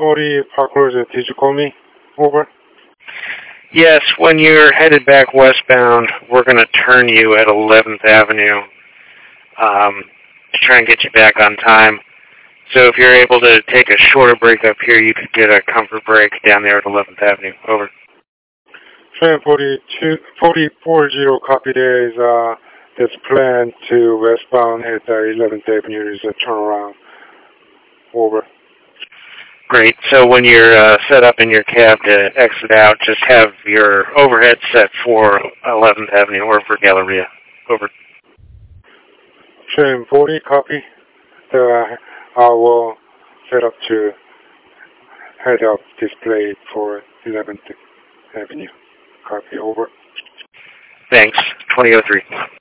40 Park Road, did you call me? Over. Yes, when you're headed back westbound, we're going to turn you at 11th Avenue to try and get you back on time. So if you're able to take a shorter break up here, you could get a comfort break down there at 11th Avenue. Over. Train 4040 copy. There is this plan to westbound at 11th Avenue is a turnaround. Over. Great. So when you're set up in your cab to exit out, just have your overhead set for 11th Avenue or for Galleria. Over. Train 40 copy. I will set up to head-up display for 11th Avenue. Copy. Over. Thanks. 2003.